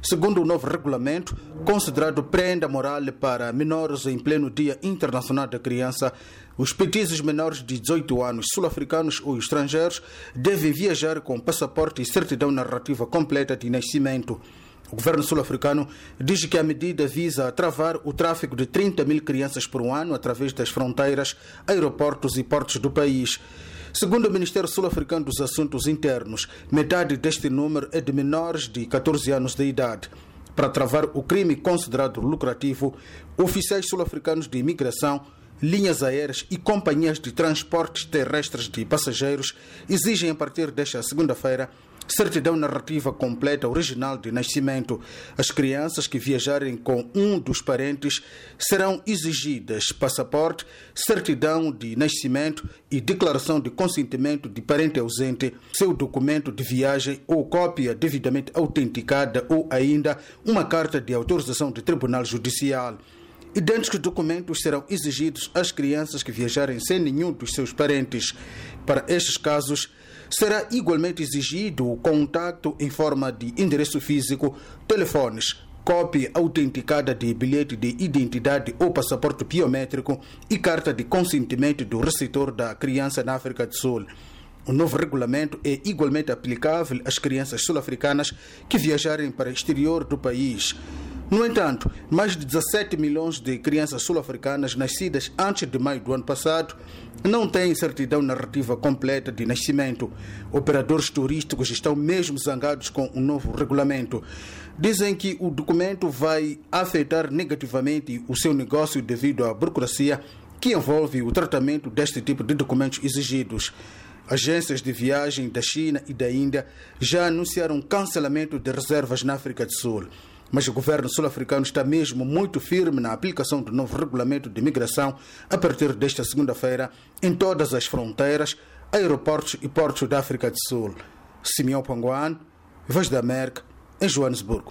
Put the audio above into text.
Segundo o novo regulamento, considerado prenda moral para menores em pleno Dia Internacional da Criança, os petizes menores de 18 anos, sul-africanos ou estrangeiros, devem viajar com passaporte e certidão narrativa completa de nascimento. O governo sul-africano diz que a medida visa travar o tráfico de 30 mil crianças por ano através das fronteiras, aeroportos e portos do país. Segundo o Ministério Sul-Africano dos Assuntos Internos, metade deste número é de menores de 14 anos de idade. Para travar o crime considerado lucrativo, oficiais sul-africanos de imigração, linhas aéreas e companhias de transportes terrestres de passageiros exigem a partir desta segunda-feira certidão narrativa completa original de nascimento. As crianças que viajarem com um dos parentes serão exigidas passaporte, certidão de nascimento e declaração de consentimento de parente ausente, seu documento de viagem ou cópia devidamente autenticada ou ainda uma carta de autorização de tribunal judicial. Idênticos documentos serão exigidos às crianças que viajarem sem nenhum dos seus parentes. Para estes casos, será igualmente exigido o contacto em forma de endereço físico, telefones, cópia autenticada de bilhete de identidade ou passaporte biométrico e carta de consentimento do receptor da criança na África do Sul. O novo regulamento é igualmente aplicável às crianças sul-africanas que viajarem para o exterior do país. No entanto, mais de 17 milhões de crianças sul-africanas nascidas antes de maio do ano passado não têm certidão narrativa completa de nascimento. Operadores turísticos estão mesmo zangados com o novo regulamento. Dizem que o documento vai afetar negativamente o seu negócio devido à burocracia que envolve o tratamento deste tipo de documentos exigidos. Agências de viagem da China e da Índia já anunciaram cancelamento de reservas na África do Sul. Mas o governo sul-africano está mesmo muito firme na aplicação do novo regulamento de imigração a partir desta segunda-feira em todas as fronteiras, aeroportos e portos da África do Sul. Simeão Panguan, Voz da América, em Joanesburgo.